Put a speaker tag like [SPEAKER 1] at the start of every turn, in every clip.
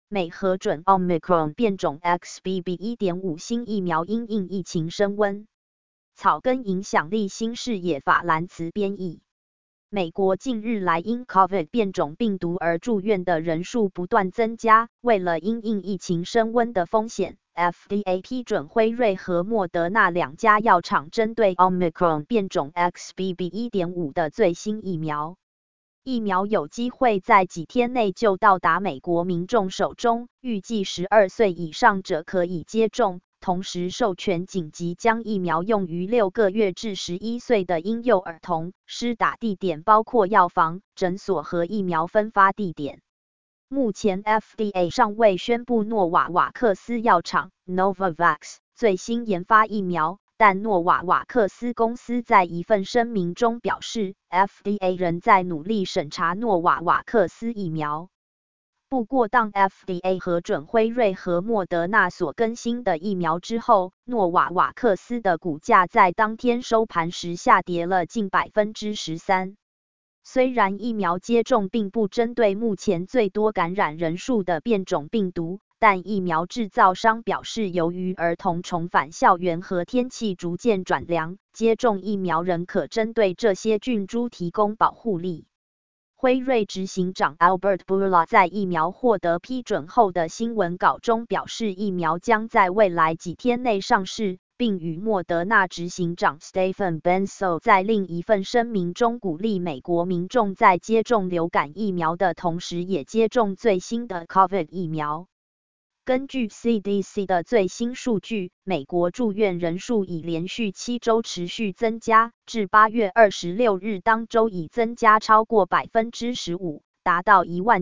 [SPEAKER 1] 美核准 Omicron 变种 XBB.1.5 新疫苗因应疫情升温。草根影响力新视野法兰茨编译。美国近日来因 COVID 变种病毒而住院的人数不断增加，为了因应疫情升温的风险， FDA 批准辉瑞和莫德纳2家药厂针对 Omicron 变种 XBB.1.5 的最新疫苗。疫苗有机会在几天内就到达美国民众手中，预计12岁以上者可以接种，同时授权紧急将疫苗用于6个月至11岁的婴幼儿童，施打地点包括药房、诊所和疫苗分发地点。目前 FDA 尚未宣布诺瓦瓦克斯药厂 Novavax 最新研发疫苗，但诺瓦瓦克斯公司在一份声明中表示 ，FDA 仍在努力审查诺瓦瓦克斯疫苗。不过，当 FDA 核准辉瑞和莫德纳所更新的疫苗之后，诺瓦瓦克斯的股价在当天收盘时下跌了近13%。虽然疫苗接种并不针对目前最多感染人数的变种病毒，但疫苗制造商表示，由于儿童重返校园和天气逐渐转凉，接种疫苗仍可针对这些菌株提供保护力。辉瑞执行长 Albert Bourla 在疫苗获得批准后的新闻稿中表示，疫苗将在未来几天内上市，并与莫德纳执行长 Stephen Bancel 在另一份声明中鼓励美国民众在接种流感疫苗的同时也接种最新的 COVID 疫苗。根据 CDC 的最新数据，美国住院人数已连续7周持续增加，至8月26日当周已增加超过 15%， 达到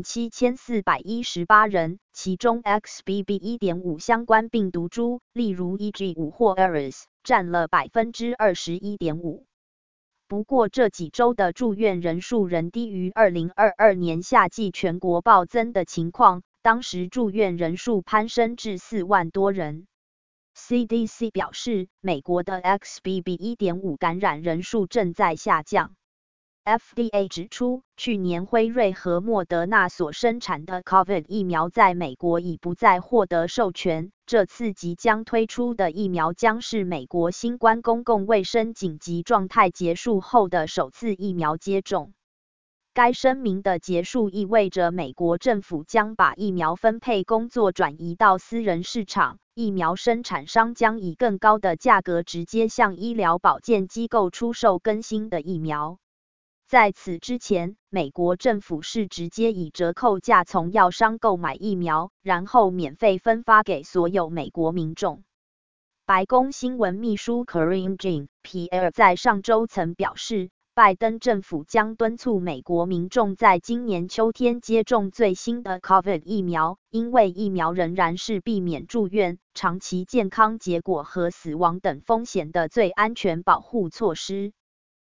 [SPEAKER 1] 17418人，其中 XBB.1.5 相关病毒株，例如 EG5 或 Ares， 占了 21.5%。不过这几周的住院人数仍低于2022年夏季全国暴增的情况，当时住院人数攀升至4万多人。CDC 表示，美国的 XBB.1.5 感染人数正在下降。FDA 指出，去年辉瑞和莫德纳所生产的 COVID 疫苗在美国已不再获得授权，这次即将推出的疫苗将是美国新冠公共卫生紧急状态结束后的首次疫苗接种。该声明的结束意味着美国政府将把疫苗分配工作转移到私人市场，疫苗生产商将以更高的价格直接向医疗保健机构出售更新的疫苗。在此之前，美国政府是直接以折扣价从药商购买疫苗，然后免费分发给所有美国民众。白宫新闻秘书 Karine Jean-Pierre 在上周曾表示，拜登政府将敦促美国民众在今年秋天接种最新的 COVID 疫苗，因为疫苗仍然是避免住院、长期健康结果和死亡等风险的最安全保护措施。